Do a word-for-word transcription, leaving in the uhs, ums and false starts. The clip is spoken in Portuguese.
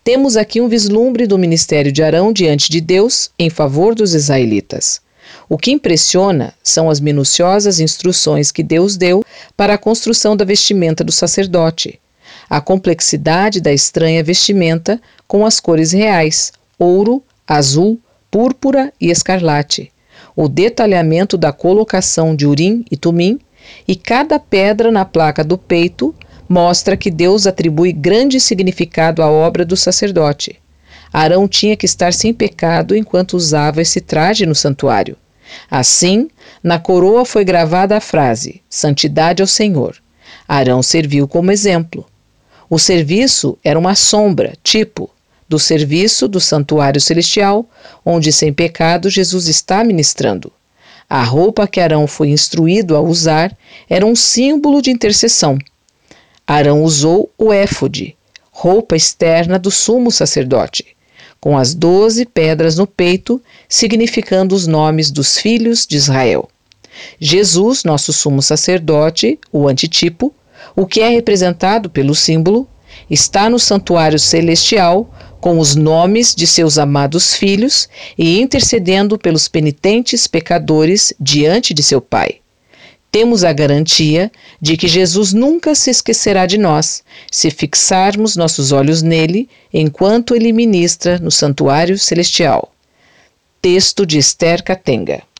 Temos aqui um vislumbre do ministério de Arão diante de Deus em favor dos israelitas. O que impressiona são as minuciosas instruções que Deus deu para a construção da vestimenta do sacerdote. A complexidade da estranha vestimenta com as cores reais, ouro, azul, púrpura e escarlate. O detalhamento da colocação de Urim e Tumim e cada pedra na placa do peito mostra que Deus atribui grande significado à obra do sacerdote. Arão tinha que estar sem pecado enquanto usava esse traje no santuário. Assim, na coroa foi gravada a frase, Santidade ao Senhor. Arão serviu como exemplo. O serviço era uma sombra, tipo, do serviço do santuário celestial, onde sem pecado Jesus está ministrando. A roupa que Arão foi instruído a usar era um símbolo de intercessão. Arão usou o éfode, roupa externa do sumo sacerdote, com as doze pedras no peito, significando os nomes dos filhos de Israel. Jesus, nosso sumo sacerdote, o antitipo, o que é representado pelo símbolo, está no santuário celestial com os nomes de seus amados filhos e intercedendo pelos penitentes pecadores diante de seu Pai. Temos a garantia de que Jesus nunca se esquecerá de nós, se fixarmos nossos olhos nele enquanto ele ministra no santuário celestial. Texto de Esther Katenga.